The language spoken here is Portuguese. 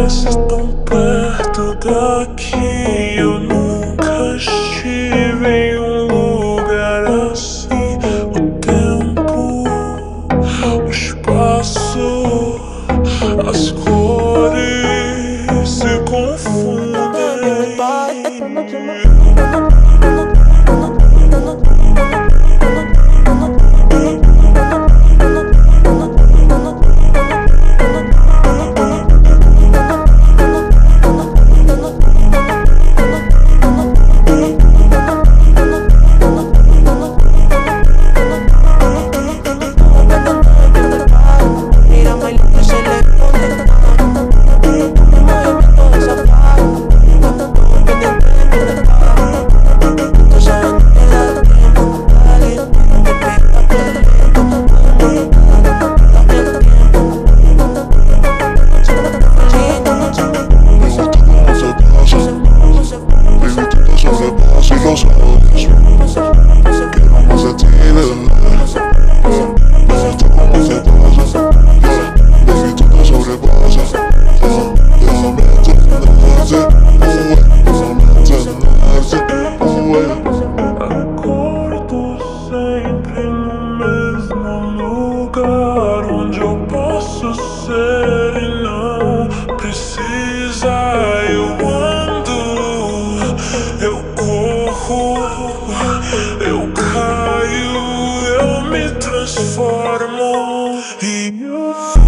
parece tão perto daqui. Eu nunca estive em um lugar assim. O tempo, o espaço, as cores se confundem. Los ojos, queremos sentirlo. Esto como se pasa, baby, tú te sobrepasas. Déjame entenderte, déjame entenderte. Acordo sempre no mesmo lugar, onde eu posso ser e não precisa. Eu ando, eu corro, eu caio, eu me transformo e eu